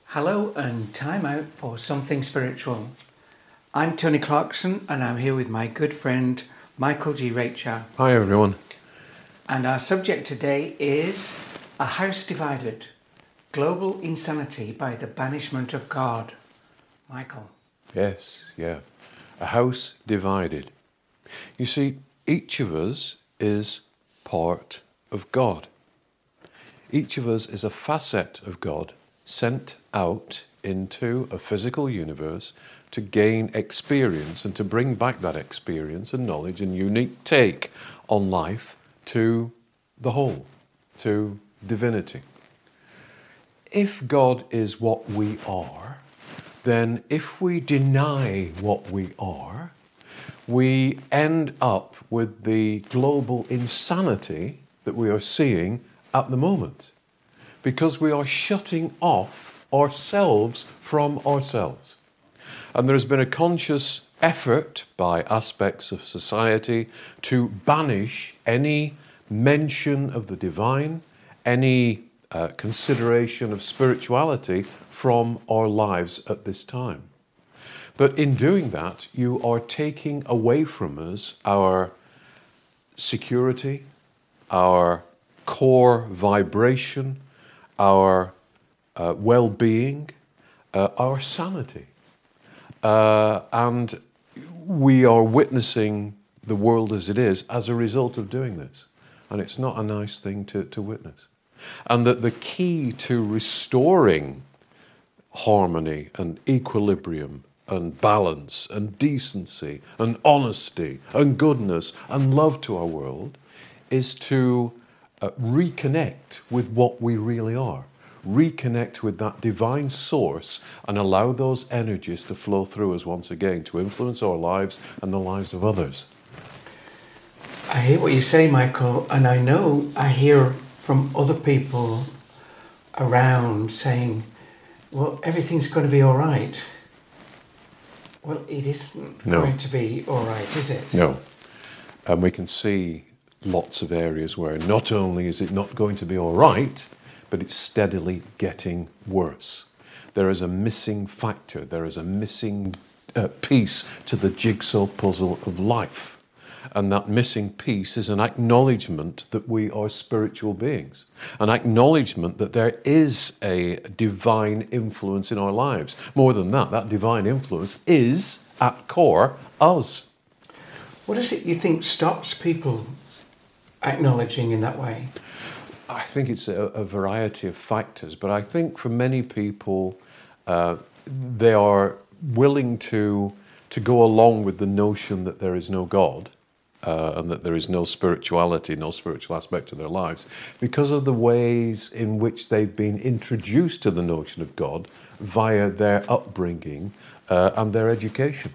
Hello and time out for something spiritual. I'm Tony Clarkson and I'm here with my good friend Michael G. Racher. Hi everyone. And our subject today is A House Divided, Global Insanity by the Banishment of God. Michael. Yes, yeah. A house divided. You see, each of us is part of God. Each of us is a facet of God sent out into a physical universe to gain experience and to bring back that experience and knowledge and unique take on life to the whole, to divinity. If God is what we are, then if we deny what we are, we end up with the global insanity that we are seeing at the moment, because we are shutting off ourselves from ourselves. And there has been a conscious effort by aspects of society to banish any mention of the divine, any consideration of spirituality from our lives at this time. But in doing that, you are taking away from us our security, our core vibration, our well-being, our sanity. And we are witnessing the world as it is as a result of doing this. And it's not a nice thing to witness. And that the key to restoring harmony and equilibrium and balance and decency and honesty and goodness and love to our world is to reconnect with what we really are. Reconnect with that divine source and allow those energies to flow through us once again to influence our lives and the lives of others. I hear what you say, Michael, and I hear from other people around saying, well, everything's going to be all right. Well, it isn't going to be all right, is it? No. And we can see lots of areas where not only is it not going to be all right, but it's steadily getting worse. There is a missing factor. There is a missing piece to the jigsaw puzzle of life. And that missing piece is an acknowledgement that we are spiritual beings. An acknowledgement that there is a divine influence in our lives. More than that, that divine influence is, at core, us. What is it you think stops people acknowledging in that way? I think it's a variety of factors, but I think for many people, they are willing to go along with the notion that there is no God. And that there is no spirituality, no spiritual aspect to their lives, because of the ways in which they've been introduced to the notion of God via their upbringing and their education.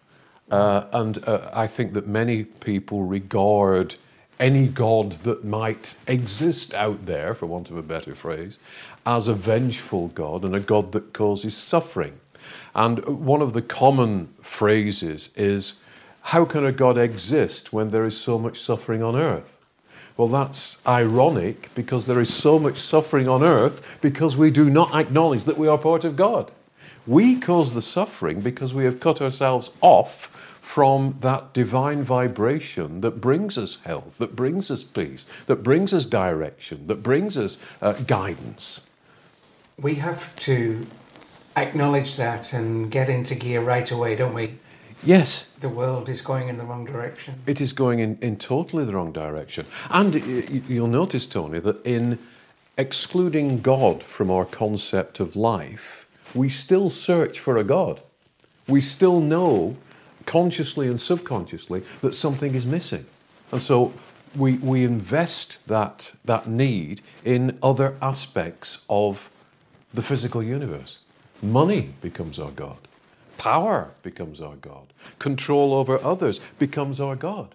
And I think that many people regard any God that might exist out there, for want of a better phrase, as a vengeful God and a God that causes suffering. And one of the common phrases is, how can a God exist when there is so much suffering on earth? Well, that's ironic, because there is so much suffering on earth because we do not acknowledge that we are part of God. We cause the suffering because we have cut ourselves off from that divine vibration that brings us health, that brings us peace, that brings us direction, that brings us guidance. We have to acknowledge that and get into gear right away, don't we? Yes. The world is going in the wrong direction. It is going in totally the wrong direction. And you'll notice, Tony, that in excluding God from our concept of life, we still search for a God. We still know, consciously and subconsciously, that something is missing. And so we invest that need in other aspects of the physical universe. Money becomes our God. Power becomes our God. Control over others becomes our God.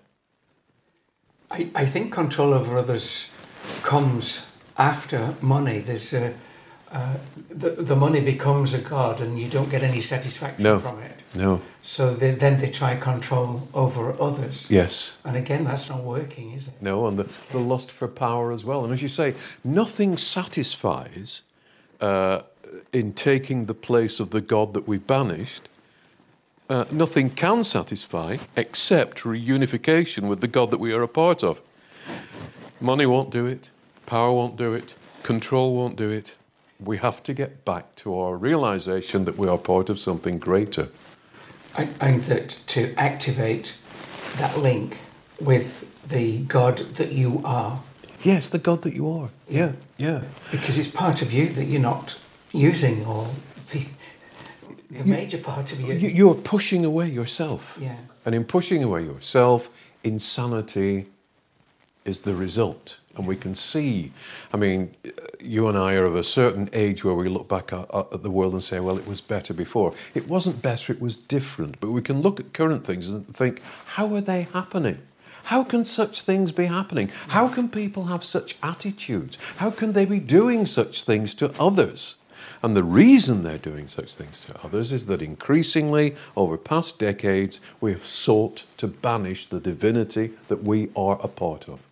I think control over others comes after money. There's the money becomes a god, and you don't get any satisfaction from it. No. So then they try control over others. Yes. And again, that's not working, is it? No, and the lust for power as well. And as you say, nothing satisfies in taking the place of the God that we banished, nothing can satisfy except reunification with the God that we are a part of. Money won't do it. Power won't do it. Control won't do it. We have to get back to our realization that we are part of something greater. And that to activate that link with the God that you are. Yes, the God that you are. Yeah, yeah. Because it's part of you that you're not using, or the major part of you. You're pushing away yourself. Yeah. And in pushing away yourself, insanity is the result. And we can see, I mean, you and I are of a certain age where we look back at the world and say, well, it was better before. It wasn't better, it was different. But we can look at current things and think, how are they happening? How can such things be happening? How can people have such attitudes? How can they be doing such things to others? And the reason they're doing such things to others is that increasingly, over past decades, we have sought to banish the divinity that we are a part of.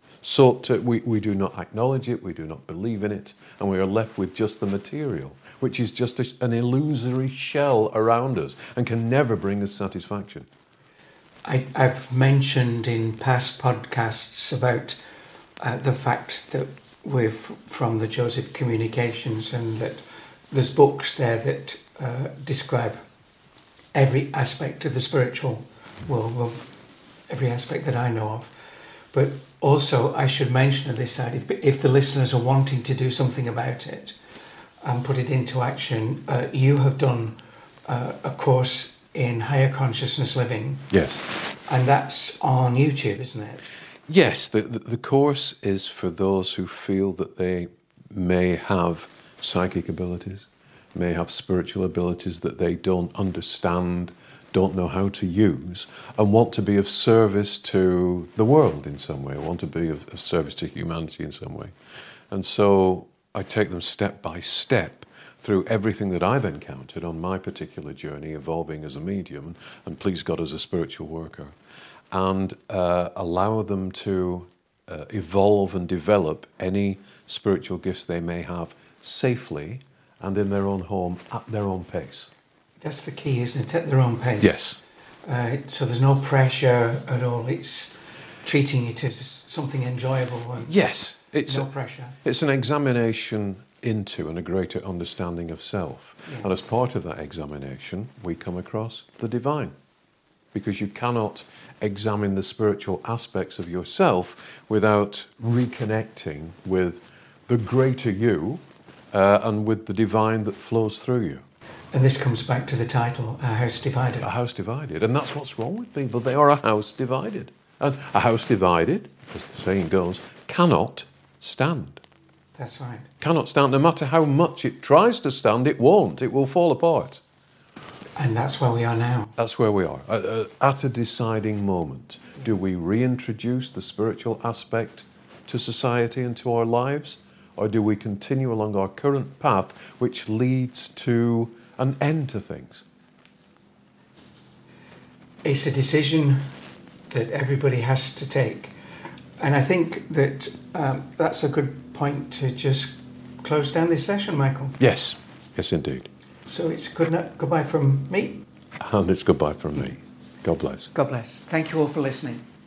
We do not acknowledge it, we do not believe in it, and we are left with just the material, which is just an illusory shell around us and can never bring us satisfaction. I've mentioned in past podcasts about the fact that we're from the Joseph Communications, and that there's books there that describe every aspect of the spiritual world, well, every aspect that I know of. But also, I should mention at this side, if the listeners are wanting to do something about it and put it into action, you have done a course in higher consciousness living. Yes. And that's on YouTube, isn't it? Yes, the course is for those who feel that they may have psychic abilities, may have spiritual abilities that they don't understand, don't know how to use, and want to be of service to the world in some way, want to be of service to humanity in some way. And so I take them step by step through everything that I've encountered on my particular journey, evolving as a medium, and please God as a spiritual worker, and allow them to evolve and develop any spiritual gifts they may have safely and in their own home at their own pace. That's the key, isn't it? At their own pace. Yes. So there's no pressure at all. It's treating it as something enjoyable. And yes. No pressure. It's an examination into and a greater understanding of self. Yeah. And as part of that examination, we come across the divine. Because you cannot examine the spiritual aspects of yourself without reconnecting with the greater you and with the divine that flows through you. And this comes back to the title, A House Divided. A house divided. And that's what's wrong with people. They are a house divided. And a house divided, as the saying goes, cannot stand. That's right. Cannot stand. No matter how much it tries to stand, it won't. It will fall apart. And that's where we are now. That's where we are. At a deciding moment. Do we reintroduce the spiritual aspect to society and to our lives? Or do we continue along our current path, which leads to an end to things? It's a decision that everybody has to take. And I think that that's a good point to just close down this session, Michael. Yes. Yes, indeed. So it's goodbye from me. And it's goodbye from me. God bless. God bless. Thank you all for listening.